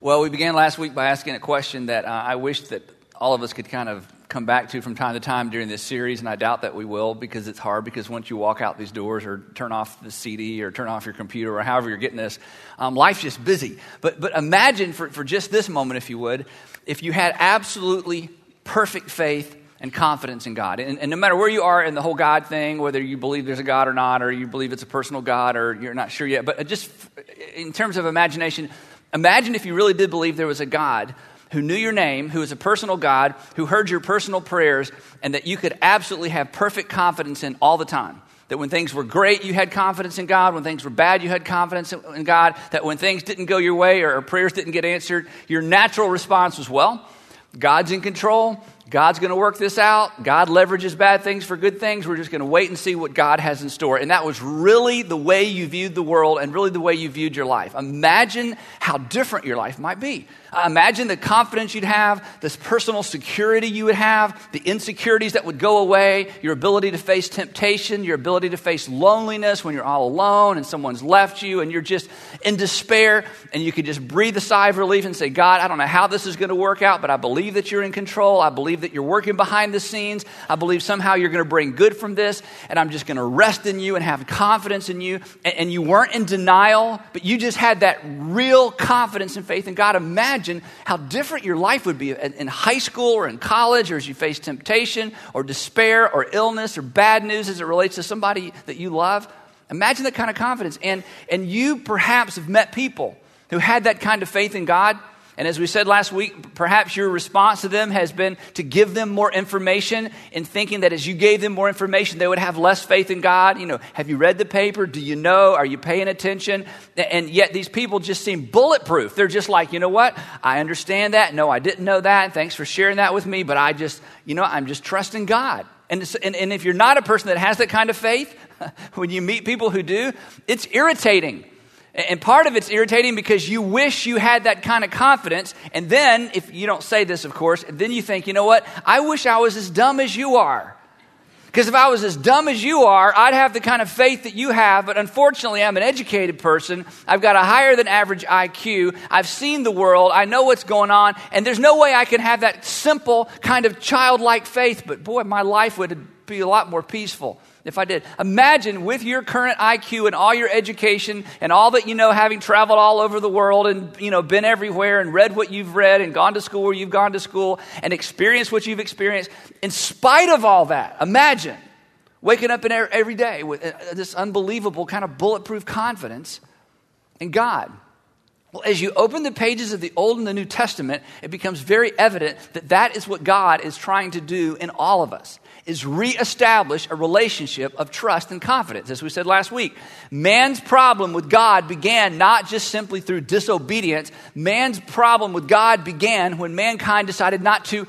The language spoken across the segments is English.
Well, we began last week by asking a question that I wish that all of us could kind of come back to from time to time during this series, and I doubt that we will because it's hard, because once you walk out these doors or turn off the CD or turn off your computer or however you're getting this, life's just busy. But imagine for just this moment, if you would, if you had absolutely perfect faith and confidence in God. And no matter where you are in the whole God thing, whether you believe there's a God or not, or you believe it's a personal God, or you're not sure yet, but just in terms of imagination, imagine if you really did believe there was a God who knew your name, who is a personal God, who heard your personal prayers, and that you could absolutely have perfect confidence in all the time. That when things were great, you had confidence in God. When things were bad, you had confidence in God. That when things didn't go your way or prayers didn't get answered, your natural response was, well, God's in control. God's going to work this out. God leverages bad things for good things. We're just going to wait and see what God has in store. And that was really the way you viewed the world and really the way you viewed your life. Imagine how different your life might be. Imagine the confidence you'd have, this personal security you would have, the insecurities that would go away, your ability to face temptation, your ability to face loneliness when you're all alone and someone's left you and you're just in despair, and you could just breathe a sigh of relief and say, God, I don't know how this is going to work out, but I believe that you're in control. I believe that you're working behind the scenes. I believe somehow you're going to bring good from this, and I'm just going to rest in you and have confidence in you. And you weren't in denial, but you just had that real confidence and faith in God. Imagine how different your life would be in high school or in college, or as you face temptation or despair or illness or bad news as it relates to somebody that you love. Imagine that kind of confidence. And you perhaps have met people who had that kind of faith in God. And as we said last week, perhaps your response to them has been to give them more information, in thinking that as you gave them more information, they would have less faith in God. You know, have you read the paper? Do you know? Are you paying attention? And yet these people just seem bulletproof. They're just like, you know what? I understand that. No, I didn't know that. Thanks for sharing that with me. But I'm just trusting God. And if you're not a person that has that kind of faith, when you meet people who do, it's irritating. And part of it's irritating because you wish you had that kind of confidence. And then, if you don't say this, of course, then you think, you know what? I wish I was as dumb as you are. Because if I was as dumb as you are, I'd have the kind of faith that you have. But unfortunately, I'm an educated person. I've got a higher than average IQ. I've seen the world. I know what's going on. And there's no way I can have that simple kind of childlike faith. But boy, my life would be a lot more peaceful if I did. Imagine with your current IQ and all your education and all that you know, having traveled all over the world and, been everywhere and read what you've read and gone to school where you've gone to school and experienced what you've experienced. In spite of all that, imagine waking up every day with this unbelievable kind of bulletproof confidence in God. Well, as you open the pages of the Old and the New Testament, it becomes very evident that is what God is trying to do in all of us, is reestablish a relationship of trust and confidence. As we said last week, man's problem with God began not just simply through disobedience. Man's problem with God began when mankind decided not to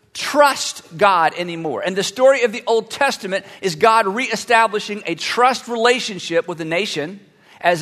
trust God anymore. And the story of the Old Testament is God reestablishing a trust relationship with the nation as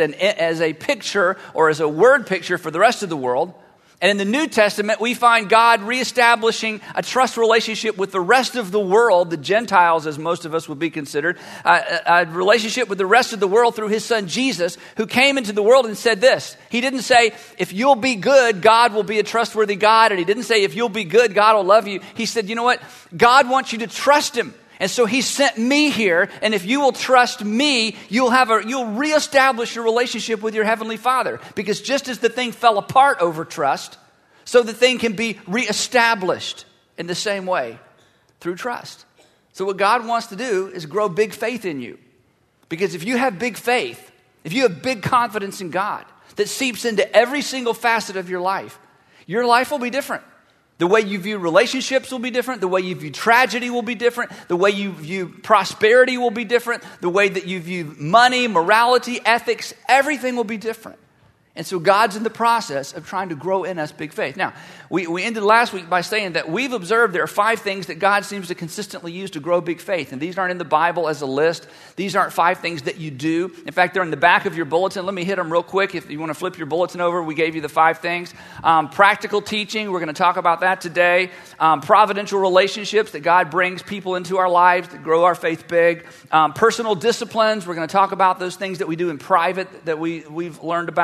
a picture or as a word picture for the rest of the world. And in the New Testament, we find God reestablishing a trust relationship with the rest of the world, the Gentiles, as most of us would be considered, a relationship with the rest of the world through his son Jesus, who came into the world and said this. He didn't say, if you'll be good, God will be a trustworthy God. And he didn't say, if you'll be good, God will love you. He said, you know what? God wants you to trust him. And so he sent me here, and if you will trust me, you'll reestablish your relationship with your heavenly Father. Because just as the thing fell apart over trust, so the thing can be reestablished in the same way through trust. So what God wants to do is grow big faith in you. Because if you have big faith, if you have big confidence in God that seeps into every single facet of your life will be different. The way you view relationships will be different. The way you view tragedy will be different. The way you view prosperity will be different. The way that you view money, morality, ethics, everything will be different. And so God's in the process of trying to grow in us big faith. Now, we ended last week by saying that we've observed there are 5 things that God seems to consistently use to grow big faith. And these aren't in the Bible as a list. These aren't 5 things that you do. In fact, they're in the back of your bulletin. Let me hit them real quick. If you want to flip your bulletin over, we gave you the 5 things. Practical teaching, we're going to talk about that today. Providential relationships, that God brings people into our lives to grow our faith big. Personal disciplines, we're going to talk about those things that we do in private that we've learned about.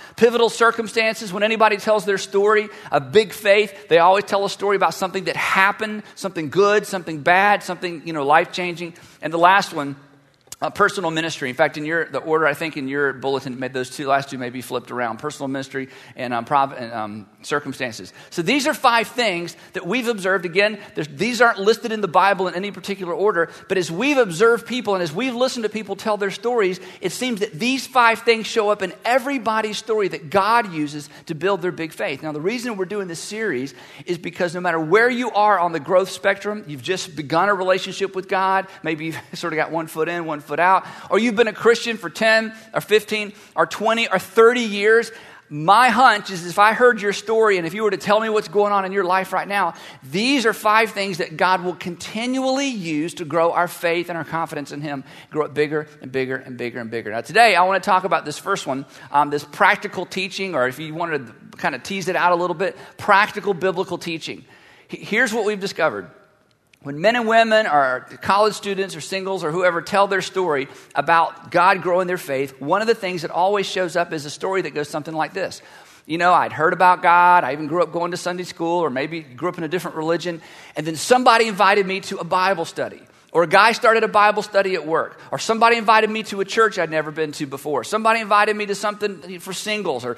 Pivotal circumstances, when anybody tells their story of big faith, they always tell a story about something that happened, something good, something bad, something, life-changing. And the last one, personal ministry. In fact, the order I think in your bulletin, those last two may be flipped around: personal ministry and circumstances. So these are 5 things that we've observed. Again, these aren't listed in the Bible in any particular order, but as we've observed people and as we've listened to people tell their stories, it seems that these 5 things show up in everybody's story that God uses to build their big faith. Now, the reason we're doing this series is because no matter where you are on the growth spectrum, you've just begun a relationship with God, maybe you've sort of got one foot in, one foot out, or you've been a Christian for 10 or 15 or 20 or 30 years, my hunch is if I heard your story and if you were to tell me what's going on in your life right now, these are 5 things that God will continually use to grow our faith and our confidence in Him, grow it bigger and bigger and bigger and bigger. Now today I want to talk about this first one, this practical teaching, or if you wanted to kind of tease it out a little bit, practical biblical teaching. Here's what we've discovered. When men and women or college students or singles or whoever tell their story about God growing their faith, one of the things that always shows up is a story that goes something like this. I'd heard about God. I even grew up going to Sunday school, or maybe grew up in a different religion. And then somebody invited me to a Bible study. Or a guy started a Bible study at work. Or somebody invited me to a church I'd never been to before. Somebody invited me to something for singles, or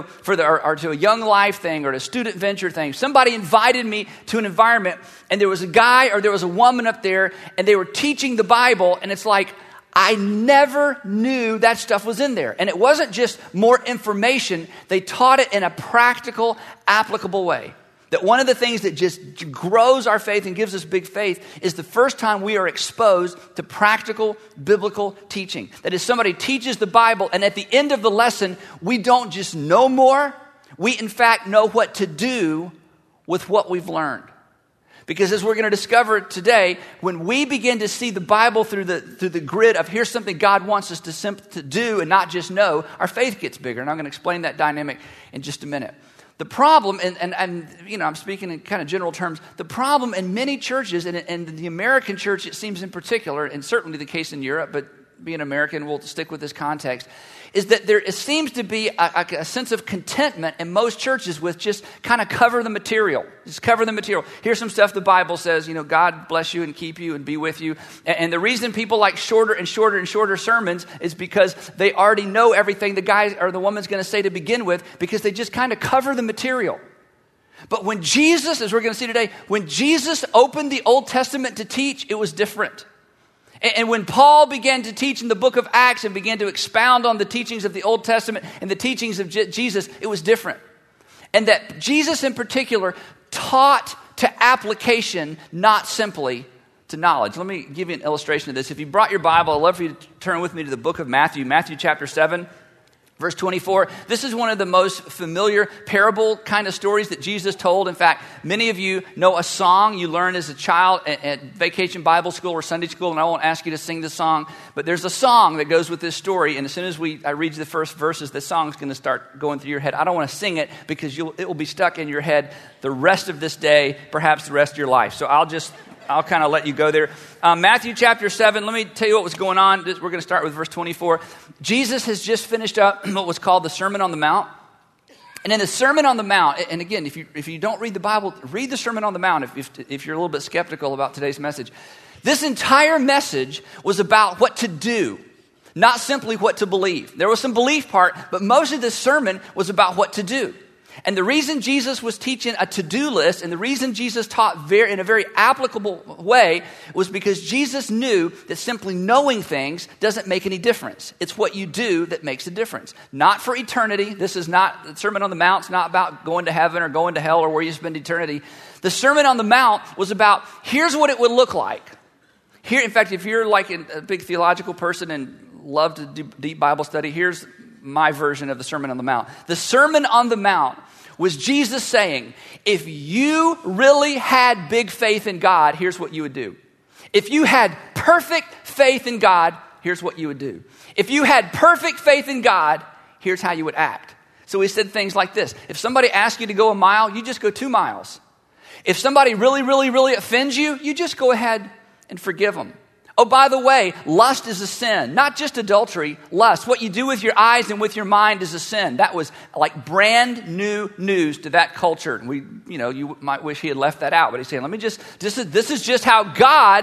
to a young life thing, or to a student venture thing. Somebody invited me to an environment, and there was a guy or there was a woman up there, and they were teaching the Bible, and it's like, I never knew that stuff was in there. And it wasn't just more information. They taught it in a practical, applicable way. That one of the things that just grows our faith and gives us big faith is the first time we are exposed to practical biblical teaching. That is, somebody teaches the Bible, and at the end of the lesson, we don't just know more. We, in fact, know what to do with what we've learned. Because as we're going to discover today, when we begin to see the Bible through the grid of here's something God wants us to do and not just know, our faith gets bigger. And I'm going to explain that dynamic in just a minute. The problem, and I'm speaking in kind of general terms, the problem in many churches, and the American church, it seems in particular, and certainly the case in Europe, but being American, we'll stick with this context, is that there seems to be a sense of contentment in most churches with just kind of cover the material. Just cover the material. Here's some stuff the Bible says, God bless you and keep you and be with you. And the reason people like shorter and shorter and shorter sermons is because they already know everything the guy or the woman's going to say to begin with, because they just kind of cover the material. But when Jesus, as we're going to see today, when Jesus opened the Old Testament to teach, it was different. And when Paul began to teach in the book of Acts and began to expound on the teachings of the Old Testament and the teachings of Jesus, it was different. And that Jesus in particular taught to application, not simply to knowledge. Let me give you an illustration of this. If you brought your Bible, I'd love for you to turn with me to the book of Matthew, Matthew chapter 7. Verse 24, this is one of the most familiar parable kind of stories that Jesus told. In fact, many of you know a song you learned as a child at Vacation Bible School or Sunday school, and I won't ask you to sing the song, but there's a song that goes with this story, and as soon as I read you the first verses, the song's going to start going through your head. I don't want to sing it because it will be stuck in your head the rest of this day, perhaps the rest of your life. So I'll kind of let you go there. Matthew chapter 7, let me tell you what was going on. We're going to start with verse 24. Jesus has just finished up what was called the Sermon on the Mount. And in the Sermon on the Mount, and again, if you don't read the Bible, read the Sermon on the Mount if you're a little bit skeptical about today's message. This entire message was about what to do, not simply what to believe. There was some belief part, but most of this sermon was about what to do. And the reason Jesus was teaching a to-do list, and the reason Jesus taught in a very applicable way, was because Jesus knew that simply knowing things doesn't make any difference. It's what you do that makes a difference. Not for eternity. This is not, the Sermon on the Mount is not about going to heaven or going to hell or where you spend eternity. The Sermon on the Mount was about, here's what it would look like. Here, in fact, if you're like a big theological person and love to do deep Bible study, here's my version of the Sermon on the Mount. The Sermon on the Mount was Jesus saying, if you really had big faith in God, here's what you would do. If you had perfect faith in God, here's what you would do. If you had perfect faith in God, here's how you would act. So he said things like this. If somebody asks you to go a mile, you just go 2 miles. If somebody really, really, really offends you, you just go ahead and forgive them. Oh, by the way, lust is a sin, not just adultery, lust. What you do with your eyes and with your mind is a sin. That was like brand new news to that culture. And you might wish he had left that out, but he's saying, this is just how God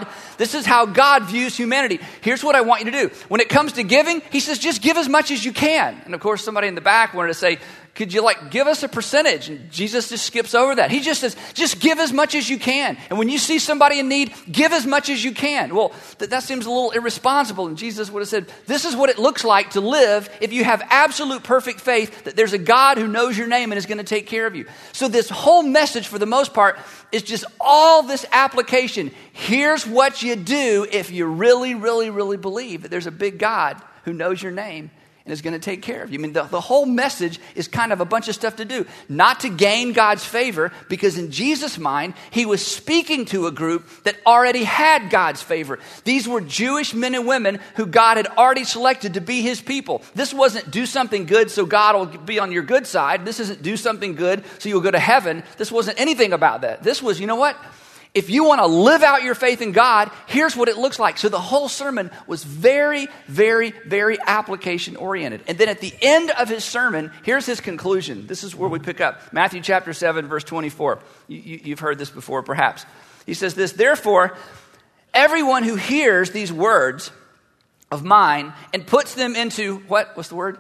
views humanity. Here's what I want you to do. When it comes to giving, he says, just give as much as you can. And of course, somebody in the back wanted to say, could you give us a percentage? And Jesus just skips over that. He just says, just give as much as you can. And when you see somebody in need, give as much as you can. Well, that seems a little irresponsible. And Jesus would have said, this is what it looks like to live if you have absolute perfect faith that there's a God who knows your name and is going to take care of you. So this whole message, for the most part, is just all this application. Here's what you do if you really, really, really believe that there's a big God who knows your name and is going to take care of you. I mean, the whole message is kind of a bunch of stuff to do. Not to gain God's favor, because in Jesus' mind, he was speaking to a group that already had God's favor. These were Jewish men and women who God had already selected to be his people. This wasn't do something good so God will be on your good side. This isn't do something good so you'll go to heaven. This wasn't anything about that. This was, you know what? If you want to live out your faith in God, here's what it looks like. So the whole sermon was very, very, very application oriented. And then at the end of his sermon, here's his conclusion. This is where we pick up. Matthew chapter 7, verse 24. You've heard this before, perhaps. He says this, therefore, everyone who hears these words of mine and puts them into, what's the word?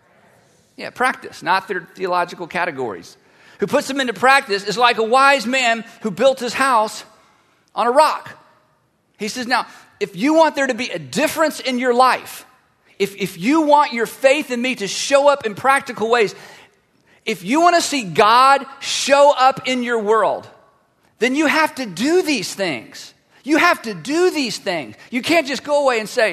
Yeah, practice, not their theological categories. Who puts them into practice is like a wise man who built his house on a rock. He says, now, if you want there to be a difference in your life, if you want your faith in me to show up in practical ways, if you want to see God show up in your world, then you have to do these things. You have to do these things. You can't just go away and say,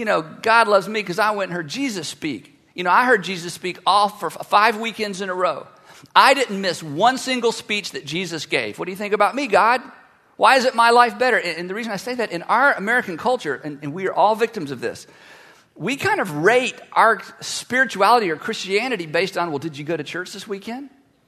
God loves me because I went and heard Jesus speak. I heard Jesus speak all for 5 weekends in a row. I didn't miss one single speech that Jesus gave. What do you think about me, God? Why isn't my life better? And the reason I say that, in our American culture, and we are all victims of this, we kind of rate our spirituality or Christianity based on, well, did you go to church this weekend?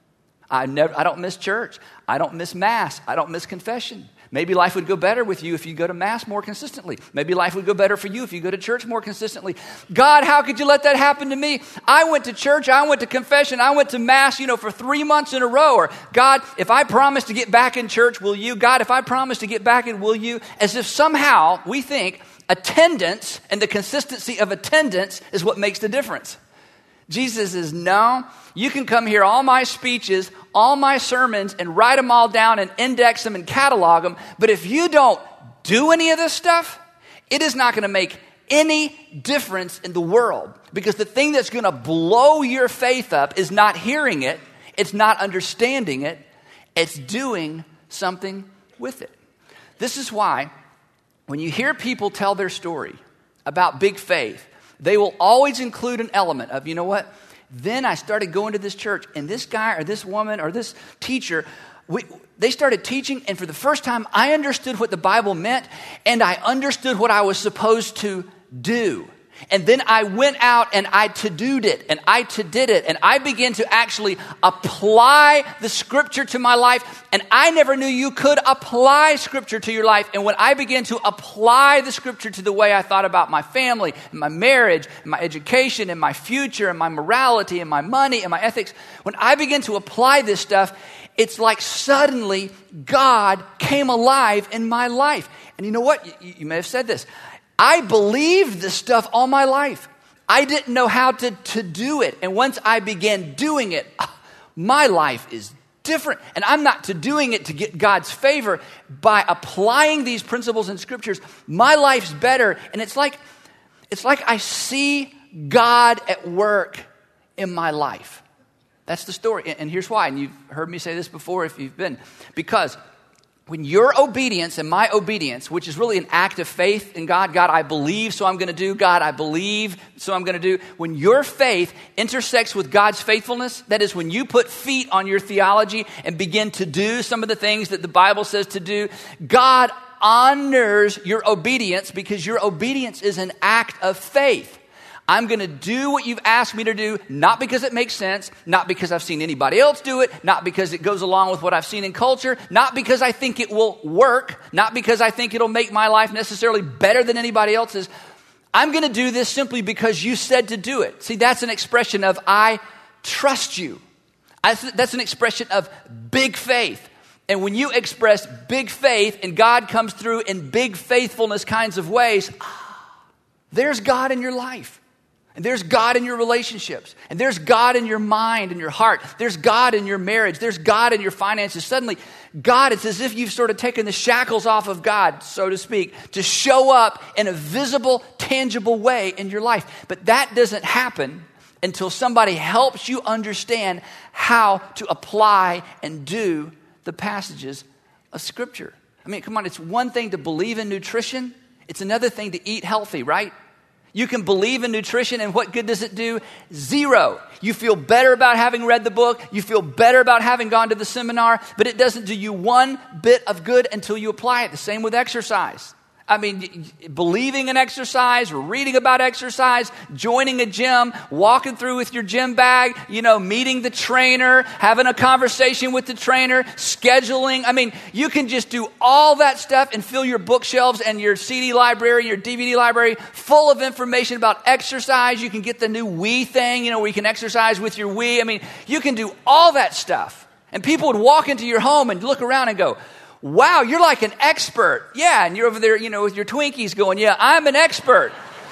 I don't miss church. I don't miss Mass. I don't miss confession. Maybe life would go better with you if you go to Mass more consistently. Maybe life would go better for you if you go to church more consistently. God, how could you let that happen to me? I went to church, I went to confession, I went to Mass, for 3 months in a row. Or, God, if I promise to get back in church, will you? God, if I promise to get back in, will you? As if somehow we think attendance and the consistency of attendance is what makes the difference. Jesus says, no, you can come hear all my speeches, all my sermons, and write them all down and index them and catalog them. But if you don't do any of this stuff, it is not going to make any difference in the world. Because the thing that's going to blow your faith up is not hearing it. It's not understanding it. It's doing something with it. This is why when you hear people tell their story about big faith, they will always include an element of, then I started going to this church, and this guy or this woman or this teacher, they started teaching, and for the first time, I understood what the Bible meant, and I understood what I was supposed to do. And then I went out and I to-do'd it, and I to-did it, and I began to actually apply the Scripture to my life, and I never knew you could apply Scripture to your life. And when I began to apply the Scripture to the way I thought about my family, and my marriage, and my education, and my future, and my morality, and my money, and my ethics, when I began to apply this stuff, it's like suddenly God came alive in my life. And you know what? You may have said this. I believed this stuff all my life. I didn't know how to do it. And once I began doing it, my life is different. And I'm not doing it to get God's favor. By applying these principles and scriptures, my life's better. And it's like I see God at work in my life. That's the story. And here's why. And you've heard me say this before if you've been. Because when your obedience and my obedience, which is really an act of faith in God, I believe, so I'm going to do. God, I believe, so I'm going to do. When your faith intersects with God's faithfulness, that is when you put feet on your theology and begin to do some of the things that the Bible says to do, God honors your obedience because your obedience is an act of faith. I'm going to do what you've asked me to do, not because it makes sense, not because I've seen anybody else do it, not because it goes along with what I've seen in culture, not because I think it will work, not because I think it'll make my life necessarily better than anybody else's. I'm going to do this simply because you said to do it. See, that's an expression of I trust you. That's an expression of big faith. And when you express big faith and God comes through in big faithfulness kinds of ways, there's God in your life. And there's God in your relationships. And there's God in your mind and your heart. There's God in your marriage. There's God in your finances. Suddenly, God, it's as if you've sort of taken the shackles off of God, so to speak, to show up in a visible, tangible way in your life. But that doesn't happen until somebody helps you understand how to apply and do the passages of Scripture. I mean, come on, it's one thing to believe in nutrition. It's another thing to eat healthy, right? You can believe in nutrition, and what good does it do? Zero. You feel better about having read the book. You feel better about having gone to the seminar, but it doesn't do you one bit of good until you apply it. The same with exercise. I mean, believing in exercise, reading about exercise, joining a gym, walking through with your gym bag, meeting the trainer, having a conversation with the trainer, scheduling. I mean, you can just do all that stuff and fill your bookshelves and your CD library, your DVD library full of information about exercise. You can get the new Wii thing, where you can exercise with your Wii. I mean, you can do all that stuff. And people would walk into your home and look around and go, wow, you're like an expert. Yeah, and you're over there, with your Twinkies going, yeah, I'm an expert.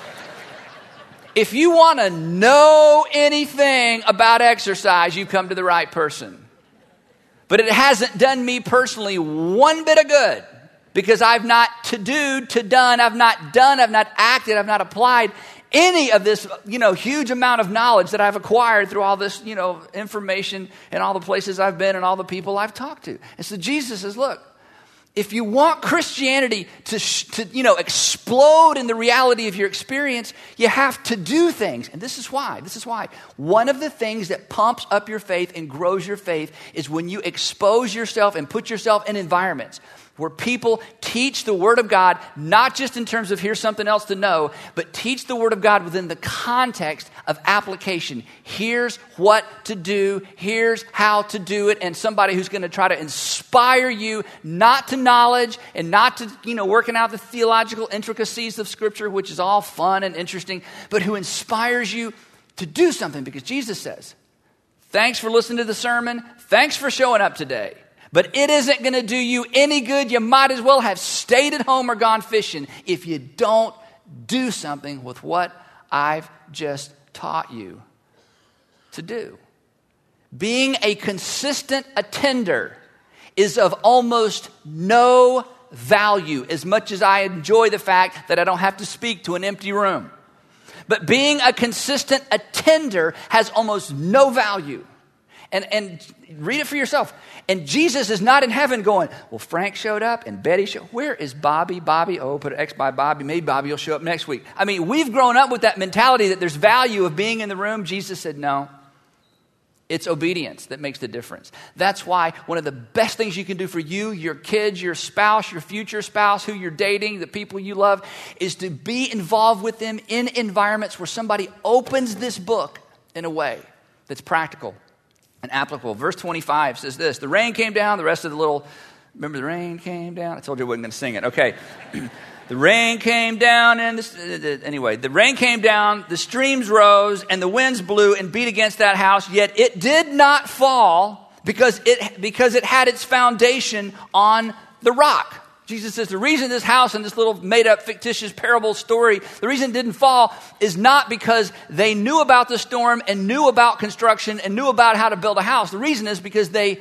If you want to know anything about exercise, you've come to the right person. But it hasn't done me personally one bit of good because I've not done, I've not acted, I've not applied any of this, huge amount of knowledge that I've acquired through all this, information and all the places I've been and all the people I've talked to. And so Jesus says, look, if you want Christianity to explode in the reality of your experience, you have to do things. And this is why. One of the things that pumps up your faith and grows your faith is when you expose yourself and put yourself in environments where people teach the Word of God, not just in terms of here's something else to know, but teach the Word of God within the context of application. Here's what to do. Here's how to do it. And somebody who's going to try to inspire you, not to knowledge and not to, working out the theological intricacies of Scripture, which is all fun and interesting, but who inspires you to do something. Because Jesus says, thanks for listening to the sermon. Thanks for showing up today. But it isn't going to do you any good. You might as well have stayed at home or gone fishing if you don't do something with what I've just taught you to do. Being a consistent attender is of almost no value, as much as I enjoy the fact that I don't have to speak to an empty room. But being a consistent attender has almost no value. And read it for yourself. And Jesus is not in heaven going, well, Frank showed up and Betty showed up. Where is Bobby? Put an X by Bobby. Maybe Bobby will show up next week. I mean, we've grown up with that mentality that there's value of being in the room. Jesus said, no. It's obedience that makes the difference. That's why one of the best things you can do for you, your kids, your spouse, your future spouse, who you're dating, the people you love, is to be involved with them in environments where somebody opens this book in a way that's practical and applicable. Verse 25 says this, the rain came down, remember the rain came down? I told you I wasn't going to sing it. Okay. The rain came down, the rain came down, the streams rose, and the winds blew and beat against that house, yet it did not fall because it had its foundation on the rock. Jesus says the reason this house and this little made-up fictitious parable story, the reason it didn't fall is not because they knew about the storm and knew about construction and knew about how to build a house. The reason is because they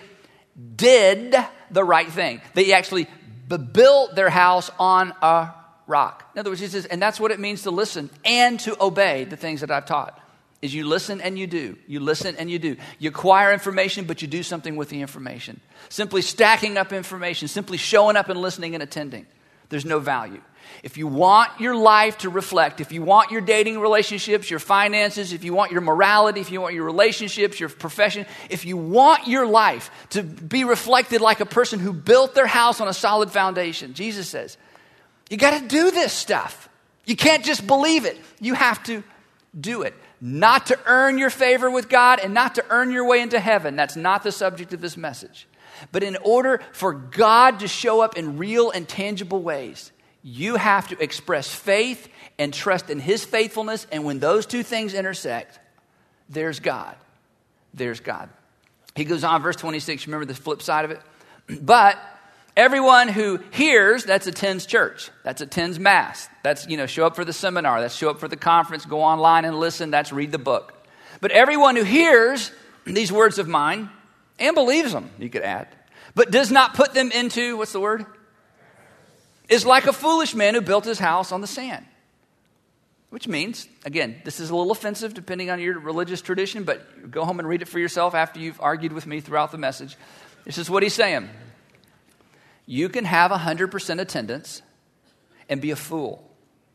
did the right thing. They actually built their house on a rock. In other words, he says, and that's what it means to listen and to obey the things that I've taught. Is you listen and you do. You listen and you do. You acquire information, but you do something with the information. Simply stacking up information, simply showing up and listening and attending. There's no value. If you want your life to reflect, if you want your dating relationships, your finances, if you want your morality, if you want your relationships, your profession, if you want your life to be reflected like a person who built their house on a solid foundation, Jesus says, you got to do this stuff. You can't just believe it. You have to Do it. Not to earn your favor with God and not to earn your way into heaven. That's not the subject of this message. But in order for God to show up in real and tangible ways, you have to express faith and trust in his faithfulness. And when those two things intersect, there's God. There's God. He goes on, verse 26, remember the flip side of it? But everyone who hears, that's attends church. That's attends mass. That's, show up for the seminar. That's show up for the conference, go online and listen. That's read the book. But everyone who hears these words of mine and believes them, you could add, but does not put them into, what's the word? Is like a foolish man who built his house on the sand. Which means, again, this is a little offensive depending on your religious tradition, but go home and read it for yourself after you've argued with me throughout the message. This is what he's saying. You can have 100% attendance and be a fool.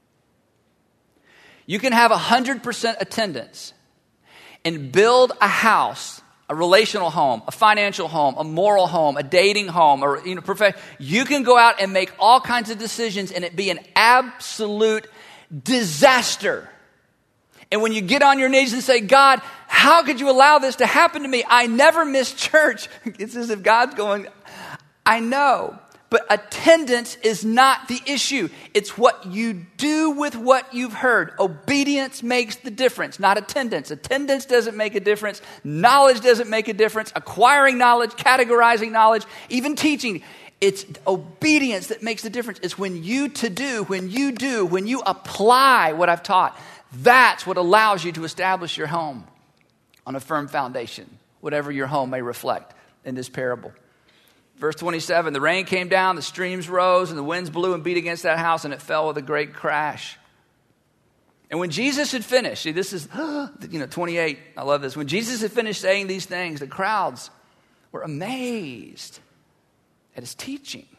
You can have 100% attendance and build a house, a relational home, a financial home, a moral home, a dating home, or you can go out and make all kinds of decisions and it be an absolute disaster. And when you get on your knees and say, God, how could you allow this to happen to me? I never miss church. It's as if God's going, I know, but attendance is not the issue. It's what you do with what you've heard. Obedience makes the difference, not attendance. Attendance doesn't make a difference. Knowledge doesn't make a difference. Acquiring knowledge, categorizing knowledge, even teaching. It's obedience that makes the difference. It's when you apply what I've taught. That's what allows you to establish your home on a firm foundation, whatever your home may reflect in this parable. Verse 27, the rain came down, the streams rose, and the winds blew and beat against that house, and it fell with a great crash. And when Jesus had finished, see, this is, 28, I love this. When Jesus had finished saying these things, the crowds were amazed at his teaching,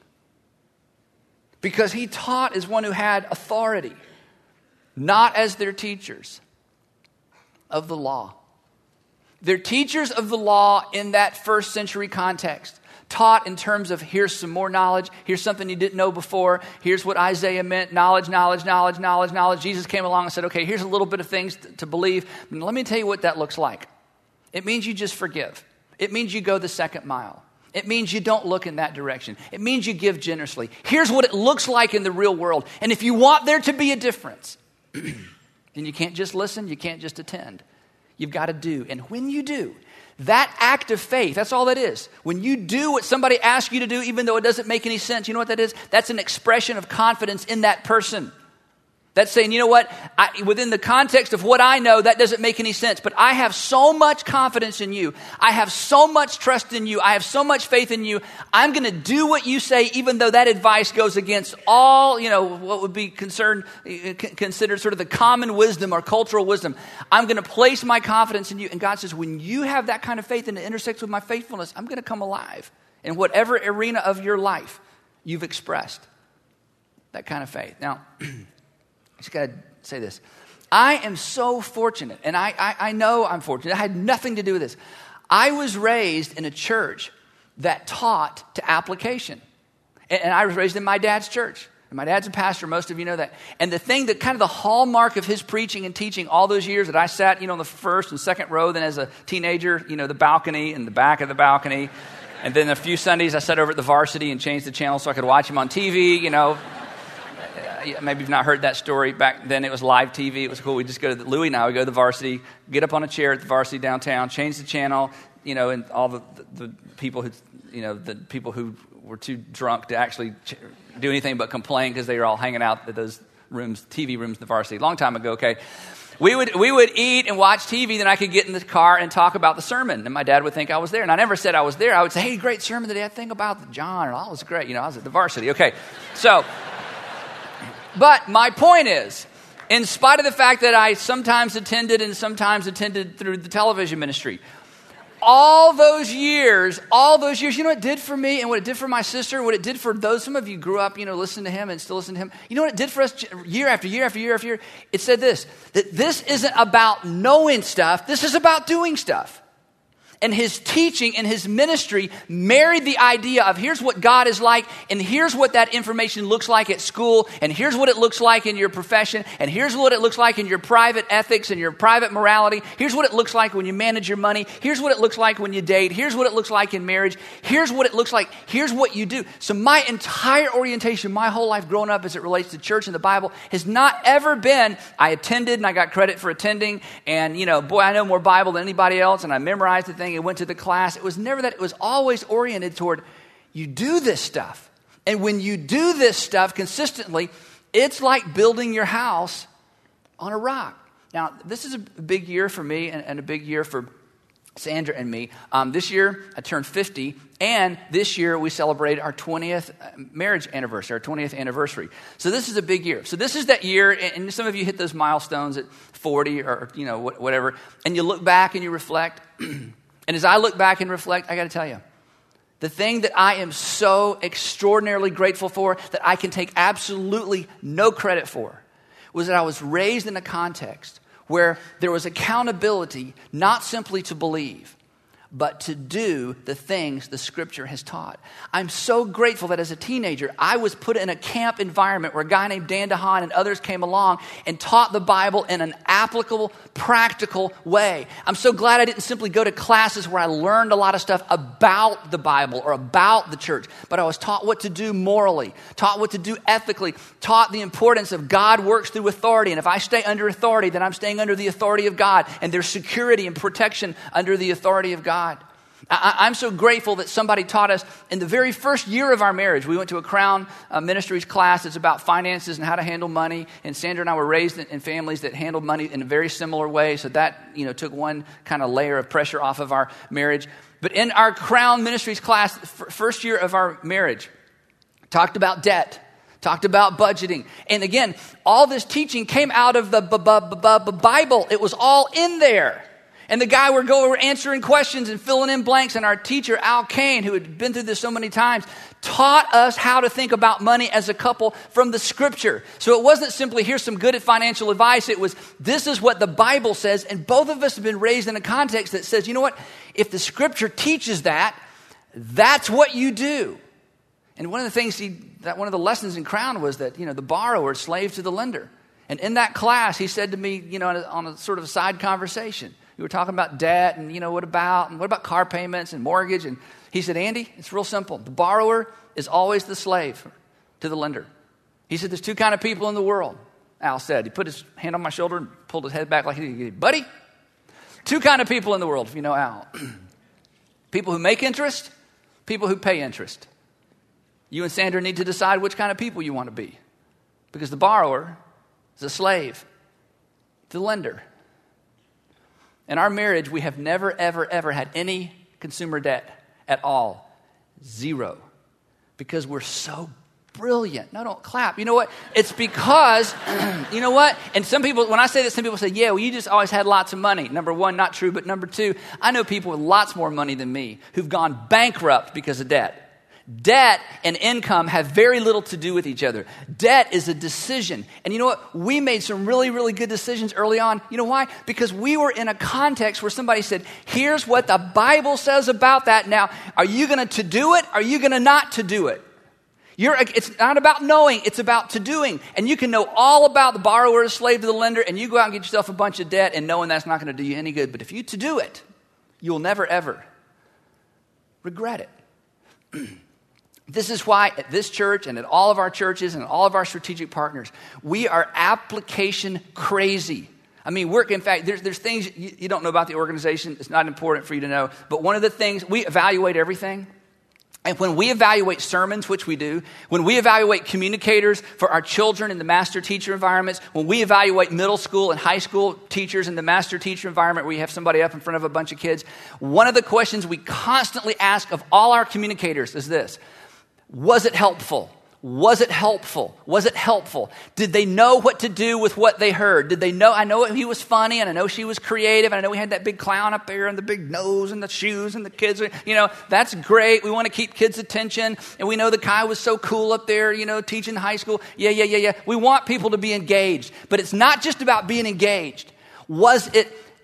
because he taught as one who had authority, not as their teachers of the law. They're teachers of the law in that first century context, taught in terms of here's some more knowledge, here's something you didn't know before, here's what Isaiah meant, knowledge. Jesus came along and said, okay, here's a little bit of things to believe. And let me tell you what that looks like. It means you just forgive. It means you go the second mile. It means you don't look in that direction. It means you give generously. Here's what it looks like in the real world. And if you want there to be a difference, then you can't just listen, you can't just attend. You've got to do. And when you do, that act of faith, that's all that is. When you do what somebody asks you to do, even though it doesn't make any sense, you know what that is? That's an expression of confidence in that person. That's saying, you know what, within the context of what I know, that doesn't make any sense. But I have so much confidence in you. I have so much trust in you. I have so much faith in you. I'm going to do what you say, even though that advice goes against all, what would be considered sort of the common wisdom or cultural wisdom. I'm going to place my confidence in you. And God says, when you have that kind of faith and it intersects with my faithfulness, I'm going to come alive in whatever arena of your life you've expressed that kind of faith. Now, I just got to say this. I am so fortunate, and I know I'm fortunate. I had nothing to do with this. I was raised in a church that taught to application. And I was raised in my dad's church. And my dad's a pastor, most of you know that. And the thing that kind of the hallmark of his preaching and teaching all those years that I sat, on the first and second row, then as a teenager, the balcony and the back of the balcony. And then a few Sundays I sat over at the varsity and changed the channel so I could watch him on TV, Maybe you've not heard that story. Back then it was live TV. It was cool. We just go to Louis and I would go to the varsity, get up on a chair at the varsity downtown, change the channel, and all the people who were too drunk to actually do anything but complain because they were all hanging out at those rooms, TV rooms in the varsity. Long time ago, okay. We would eat and watch TV, then I could get in the car and talk about the sermon. And my dad would think I was there. And I never said I was there. I would say, hey, great sermon today. I think about John. And all was great. I was at the varsity. Okay. So... But my point is, in spite of the fact that I sometimes attended and sometimes attended through the television ministry, all those years, you know what it did for me and what it did for my sister and what it did for those, some of you grew up, listening to him and still listen to him. You know what it did for us year after year after year after year? It said this, that this isn't about knowing stuff. This is about doing stuff. And his teaching and his ministry married the idea of here's what God is like, and here's what that information looks like at school, and here's what it looks like in your profession, and here's what it looks like in your private ethics and your private morality. Here's what it looks like when you manage your money. Here's what it looks like when you date. Here's what it looks like in marriage. Here's what it looks like. Here's what you do. So my entire orientation, my whole life growing up as it relates to church and the Bible has not ever been, I attended and I got credit for attending, and boy, I know more Bible than anybody else, and I memorized the thing and went to the class. It was never that. It was always oriented toward you do this stuff. And when you do this stuff consistently, it's like building your house on a rock. Now, this is a big year for me and a big year for Sandra and me. This year, I turned 50, and this year we celebrated our 20th marriage anniversary, our 20th anniversary. So this is a big year. So this is that year, and some of you hit those milestones at 40 or whatever, and you look back and you reflect. And as I look back and reflect, I got to tell you, the thing that I am so extraordinarily grateful for, that I can take absolutely no credit for, was that I was raised in a context where there was accountability, not simply to believe, but to do the things the Scripture has taught. I'm so grateful that as a teenager, I was put in a camp environment where a guy named Dan DeHaan and others came along and taught the Bible in an applicable, practical way. I'm so glad I didn't simply go to classes where I learned a lot of stuff about the Bible or about the church, but I was taught what to do morally, taught what to do ethically, taught the importance of God works through authority, and if I stay under authority, then I'm staying under the authority of God, and there's security and protection under the authority of God. I'm so grateful that somebody taught us in the very first year of our marriage. We went to a Crown Ministries class. It's about finances and how to handle money. And Sandra and I were raised in families that handled money in a very similar way. So that, took one kind of layer of pressure off of our marriage. But in our Crown Ministries class, first year of our marriage, talked about debt. Talked about budgeting. And again, all this teaching came out of the Bible. It was all in there. And the guy we're answering questions and filling in blanks, and our teacher, Al Kane, who had been through this so many times, taught us how to think about money as a couple from the Scripture. So it wasn't simply, here's some good financial advice. It was, this is what the Bible says. And both of us have been raised in a context that says, you know what? If the Scripture teaches that, that's what you do. And one of the things one of the lessons in Crown was that, the borrower is slave to the lender. And in that class, he said to me, on a sort of a side conversation, we were talking about debt and, what about car payments and mortgage? And he said, Andy, it's real simple. The borrower is always the slave to the lender. He said, there's two kind of people in the world, Al said. He put his hand on my shoulder and pulled his head back like, buddy, two kind of people in the world, if you know Al. People who make interest, people who pay interest. You and Sandra need to decide which kind of people you want to be, because the borrower is a slave to the lender. In our marriage, we have never, ever, ever had any consumer debt at all. Zero. Because we're so brilliant. No, don't clap. You know what? It's because, you know what? And some people, when I say this, some people say, yeah, well, you just always had lots of money. Number one, not true. But number two, I know people with lots more money than me who've gone bankrupt because of debt. Debt and income have very little to do with each other. Debt is a decision. And you know what? We made some really, really good decisions early on. You know why? Because we were in a context where somebody said, here's what the Bible says about that. Now, are you going to do it? Are you going to not to do it? It's not about knowing, it's about to doing. And you can know all about the borrower is slave to the lender, and you go out and get yourself a bunch of debt and knowing that's not going to do you any good. But if you to do it, you'll never, ever regret it. This is why at this church and at all of our churches and all of our strategic partners, we are application crazy. I mean, in fact, there's things you don't know about the organization. It's not important for you to know. But one of the things, we evaluate everything. And when we evaluate sermons, which we do, when we evaluate communicators for our children in the master teacher environments, when we evaluate middle school and high school teachers in the master teacher environment where you have somebody up in front of a bunch of kids, one of the questions we constantly ask of all our communicators is this: was it helpful? Was it helpful? Was it helpful? Did they know what to do with what they heard? Did they know? I know he was funny, and I know she was creative, and I know we had that big clown up there and the big nose and the shoes and the kids. That's great. We want to keep kids' attention, and we know the guy was so cool up there, teaching high school. Yeah. We want people to be engaged, but it's not just about being engaged. Was it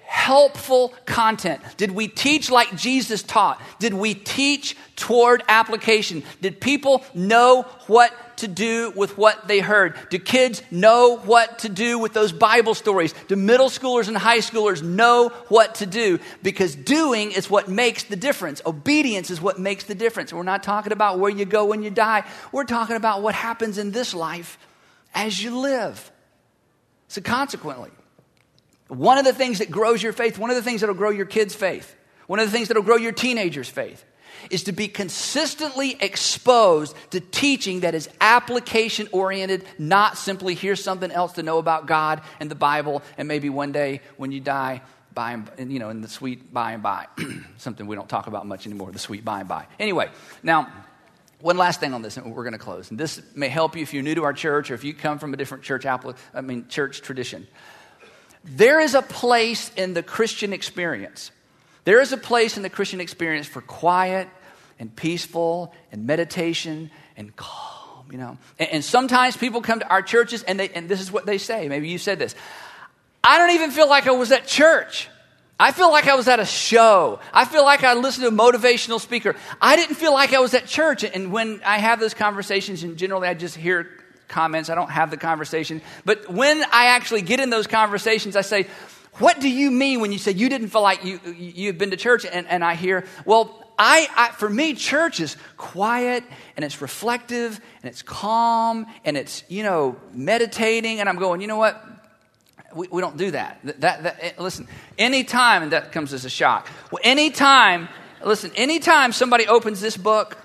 helpful content? Did we teach like Jesus taught? Did we teach toward application? Did people know what to do with what they heard? Do kids know what to do with those Bible stories? Do middle schoolers and high schoolers know what to do? Because doing is what makes the difference. Obedience is what makes the difference. We're not talking about where you go when you die. We're talking about what happens in this life as you live. So consequently, one of the things that grows your faith, one of the things that will grow your kids' faith, one of the things that will grow your teenagers' faith is to be consistently exposed to teaching that is application-oriented, not simply here's something else to know about God and the Bible, and maybe one day when you die, in the sweet by and by. Something we don't talk about much anymore, the sweet by and by. Anyway, now, one last thing on this, and we're going to close. And this may help you if you're new to our church or if you come from a different church tradition. There is a place in the Christian experience. There is a place in the Christian experience for quiet and peaceful and meditation and calm, And sometimes people come to our churches and this is what they say. Maybe you said this. I don't even feel like I was at church. I feel like I was at a show. I feel like I listened to a motivational speaker. I didn't feel like I was at church. And when I have those conversations, and generally I just hear comments, I don't have the conversation. But when I actually get in those conversations, I say, what do you mean when you say you didn't feel like you've been to church? And I hear, well, for me, church is quiet and it's reflective and it's calm and it's, meditating. And I'm going, you know what? We don't do that. Listen, anytime, and that comes as a shock. Well, anytime somebody opens this book,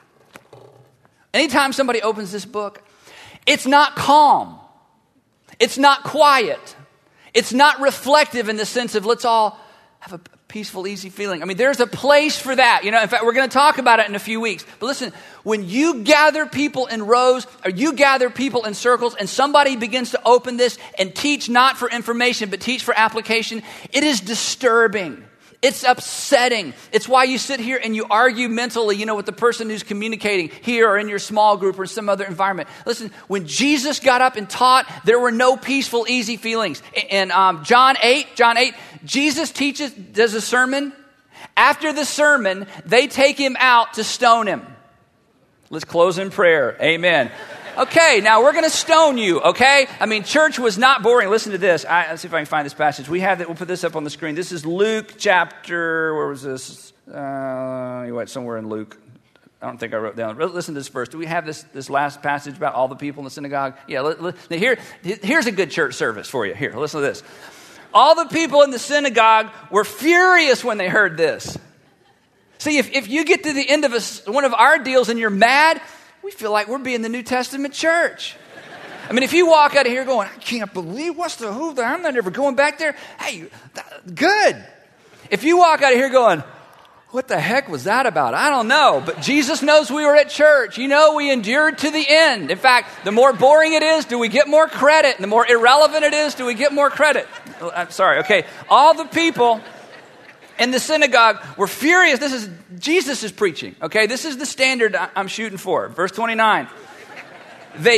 it's not calm. It's not quiet. It's not reflective in the sense of let's all have a peaceful, easy feeling. I mean, there's a place for that. In fact, we're going to talk about it in a few weeks. But listen, when you gather people in rows or you gather people in circles and somebody begins to open this and teach not for information but teach for application, it is disturbing. It's upsetting. It's why you sit here and you argue mentally, with the person who's communicating here or in your small group or in some other environment. Listen, when Jesus got up and taught, there were no peaceful, easy feelings. In John 8, Jesus does a sermon. After the sermon, they take him out to stone him. Let's close in prayer. Amen. Okay, now we're going to stone you, okay? I mean, church was not boring. Listen to this. Let's see if I can find this passage. We'll put this up on the screen. This is Luke chapter, where was this? Somewhere in Luke. I don't think I wrote down. Listen to this first. Do we have this last passage about all the people in the synagogue? Yeah, here's a good church service for you. Here, listen to this. All the people in the synagogue were furious when they heard this. See, if you get to the end of one of our deals and you're mad, we feel like we're being the New Testament church. I mean, if you walk out of here going, I can't believe I'm not ever going back there. Hey, good. If you walk out of here going, what the heck was that about? I don't know. But Jesus knows we were at church. We endured to the end. In fact, the more boring it is, do we get more credit? And the more irrelevant it is, do we get more credit? I'm sorry. Okay. All the people in the synagogue were furious. Jesus is preaching. Okay. This is the standard I'm shooting for. Verse 29. They